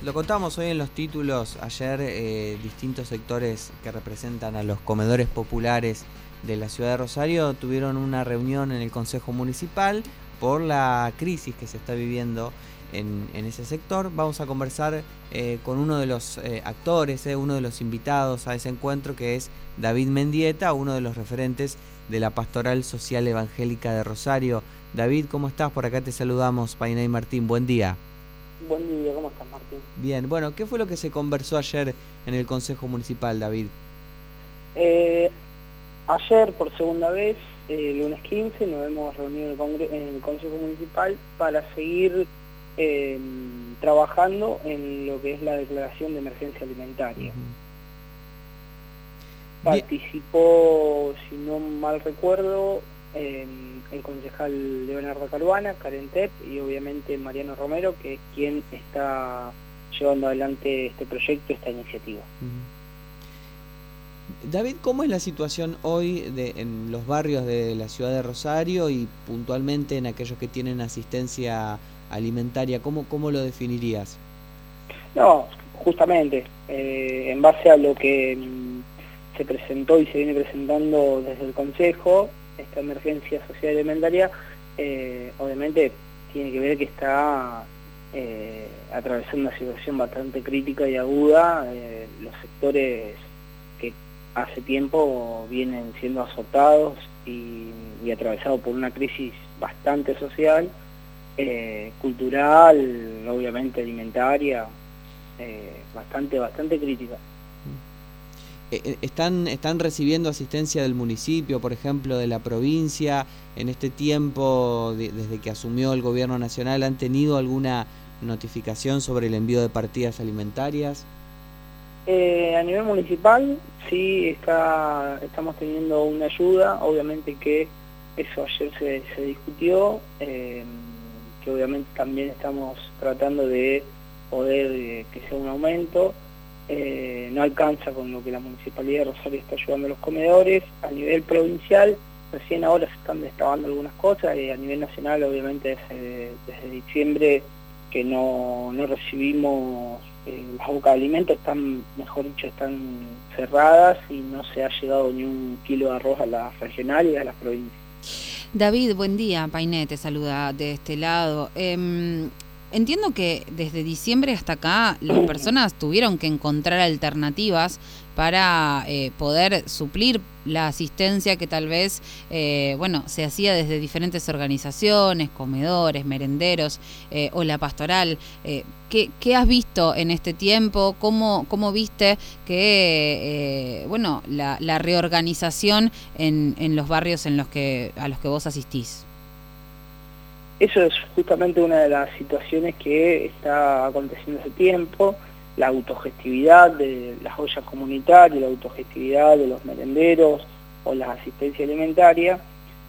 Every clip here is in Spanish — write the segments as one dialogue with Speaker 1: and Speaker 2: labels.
Speaker 1: Lo contamos hoy en los títulos. Ayer distintos sectores que representan a los comedores populares de la ciudad de Rosario tuvieron una reunión en el Consejo Municipal por la crisis que se está viviendo en ese sector. Vamos a conversar con uno de los actores, uno de los invitados a ese encuentro, que es David Mendieta, uno de los referentes de la Pastoral Social Evangélica de Rosario. David, ¿cómo estás? Por acá te saludamos, Painé y Martín. Buen día.
Speaker 2: Buen día, ¿cómo estás, Martín?
Speaker 1: Bien, bueno, ¿qué fue lo que se conversó ayer en el Consejo Municipal, David?
Speaker 2: Ayer, por segunda vez, lunes 15, nos hemos reunido en el Consejo Municipal para seguir trabajando en lo que es la declaración de emergencia alimentaria. Participó, si no mal recuerdo, el concejal Leonardo Caruana, Karen Tepp, y obviamente Mariano Romero, que es quien está llevando adelante este proyecto, esta iniciativa.
Speaker 1: David, ¿cómo es la situación hoy en los barrios de la ciudad de Rosario y puntualmente en aquellos que tienen asistencia alimentaria? ¿Cómo lo definirías?
Speaker 2: No, justamente, en base a lo que se presentó y se viene presentando desde el Consejo, esta emergencia social alimentaria, obviamente tiene que ver que está atravesando una situación bastante crítica y aguda. Los sectores que hace tiempo vienen siendo azotados y atravesados por una crisis bastante social, cultural, obviamente alimentaria, bastante crítica.
Speaker 1: ¿Están recibiendo asistencia del municipio, por ejemplo, de la provincia, en este tiempo, desde que asumió el gobierno nacional? ¿Han tenido alguna notificación sobre el envío de partidas alimentarias?
Speaker 2: A nivel municipal, sí, estamos teniendo una ayuda. Obviamente que eso ayer se discutió, que obviamente también estamos tratando de poder que sea un aumento. No alcanza con lo que la Municipalidad de Rosario está ayudando a los comedores. A nivel provincial, recién ahora se están destrabando algunas cosas, y a nivel nacional, obviamente, desde diciembre que no recibimos las bocas de alimentos, mejor dicho, están cerradas y no se ha llegado ni un kilo de arroz a las regionales y a las provincias.
Speaker 3: David, buen día. Painé te saluda de este lado. Entiendo que desde diciembre hasta acá las personas tuvieron que encontrar alternativas para poder suplir la asistencia que tal vez se hacía desde diferentes organizaciones, comedores, merenderos o la pastoral. ¿Qué has visto en este tiempo? ¿Cómo viste que la reorganización en los barrios a los que vos asistís?
Speaker 2: Eso es justamente una de las situaciones que está aconteciendo hace tiempo, la autogestividad de las ollas comunitarias, la autogestividad de los merenderos o la asistencia alimentaria.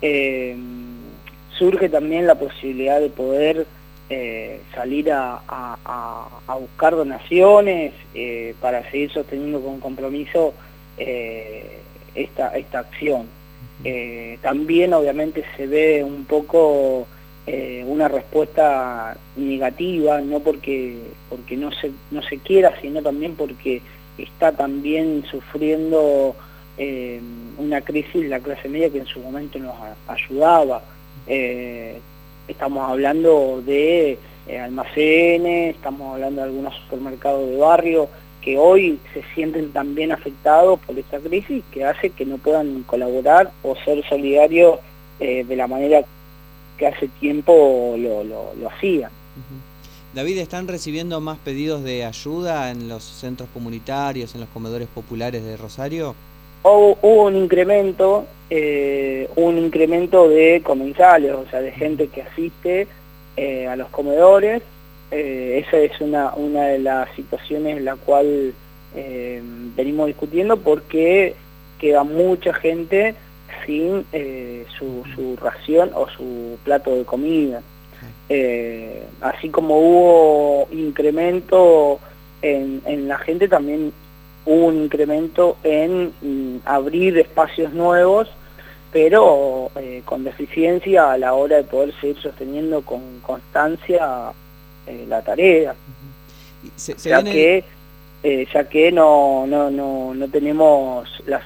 Speaker 2: Surge también la posibilidad de poder salir a buscar donaciones para seguir sosteniendo con compromiso esta acción. También obviamente se ve un poco una respuesta negativa, no porque no se quiera, sino también porque está también sufriendo una crisis la clase media que en su momento nos ayudaba. Estamos hablando de almacenes, estamos hablando de algunos supermercados de barrio que hoy se sienten también afectados por esta crisis, que hace que no puedan colaborar o ser solidarios de la manera que hace tiempo lo hacían.
Speaker 1: David, ¿están recibiendo más pedidos de ayuda en los centros comunitarios, en los comedores populares de Rosario?
Speaker 2: Hubo un incremento de comensales, o sea, de gente que asiste a los comedores. Esa es una de las situaciones en la cual venimos discutiendo, porque queda mucha gente sin su ración o su plato de comida. Así como hubo incremento en la gente, también hubo un incremento en abrir espacios nuevos, pero con deficiencia a la hora de poder seguir sosteniendo con constancia la tarea. ya que no tenemos los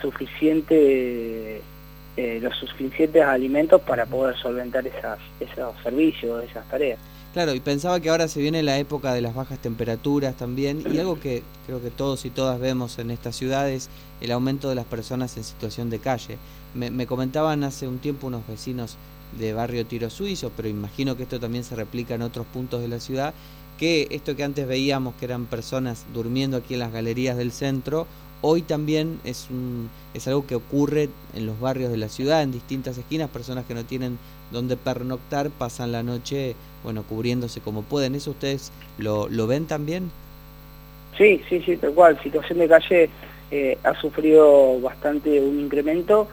Speaker 2: suficientes alimentos para poder solventar esos servicios, esas tareas.
Speaker 1: Claro, y pensaba que ahora se viene la época de las bajas temperaturas también, y algo que creo que todos y todas vemos en estas ciudades, el aumento de las personas en situación de calle. Me comentaban hace un tiempo unos vecinos de barrio Tiro Suizo, pero imagino que esto también se replica en otros puntos de la ciudad, que esto que antes veíamos que eran personas durmiendo aquí en las galerías del centro, hoy también es algo que ocurre en los barrios de la ciudad, en distintas esquinas, personas que no tienen donde pernoctar, pasan la noche, bueno, cubriéndose como pueden. ¿Eso ustedes lo ven también?
Speaker 2: Sí, tal cual. Situación de calle ha sufrido bastante un incremento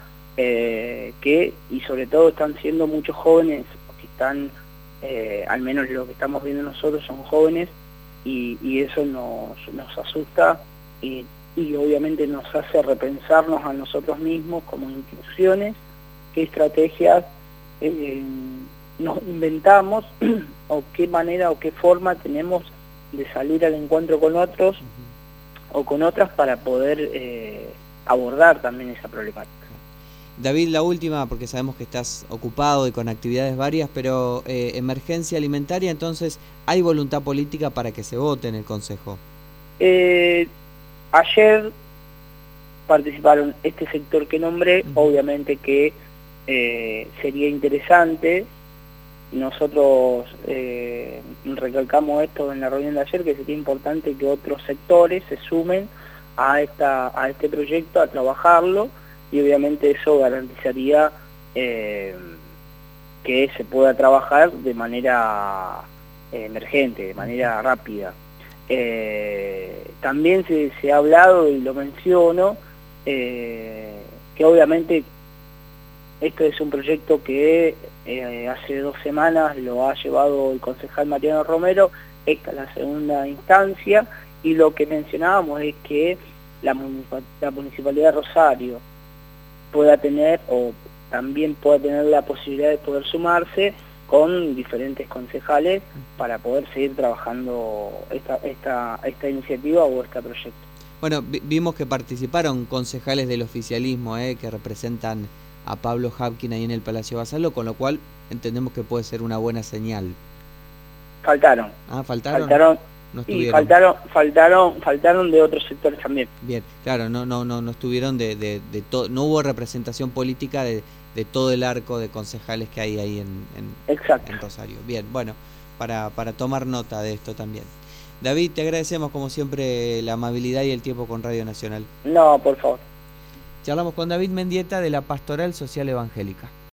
Speaker 2: y sobre todo están siendo muchos jóvenes que están, al menos lo que estamos viendo nosotros son jóvenes y eso nos asusta y obviamente nos hace repensarnos a nosotros mismos como instituciones, qué estrategias nos inventamos o qué manera o qué forma tenemos de salir al encuentro con otros o con otras para poder abordar también esa problemática.
Speaker 1: David, la última, porque sabemos que estás ocupado y con actividades varias, pero emergencia alimentaria, entonces, ¿hay voluntad política para que se vote en el Consejo?
Speaker 2: Ayer participaron este sector que nombré, obviamente que sería interesante. Nosotros recalcamos esto en la reunión de ayer, que sería importante que otros sectores se sumen a este proyecto, a trabajarlo, y obviamente eso garantizaría que se pueda trabajar de manera emergente, de manera rápida. También se ha hablado, y lo menciono, que obviamente esto es un proyecto que hace 2 semanas lo ha llevado el concejal Mariano Romero, esta es la segunda instancia, y lo que mencionábamos es que la Municipalidad de Rosario pueda tener, o también pueda tener la posibilidad de poder sumarse con diferentes concejales para poder seguir trabajando esta iniciativa o este proyecto.
Speaker 1: Bueno, vimos que participaron concejales del oficialismo que representan a Pablo Habkin ahí en el Palacio Basalo, con lo cual entendemos que puede ser una buena señal.
Speaker 2: Faltaron.
Speaker 1: Ah, ¿faltaron? No
Speaker 2: estuvieron. Y faltaron de otros sectores también.
Speaker 1: Bien, claro, no estuvieron no hubo representación política de todo el arco de concejales que hay ahí en Rosario. Bien, bueno, para tomar nota de esto también. David, te agradecemos como siempre la amabilidad y el tiempo con Radio Nacional.
Speaker 2: No, por favor.
Speaker 1: Charlamos con David Mendieta de la Pastoral Social Evangélica.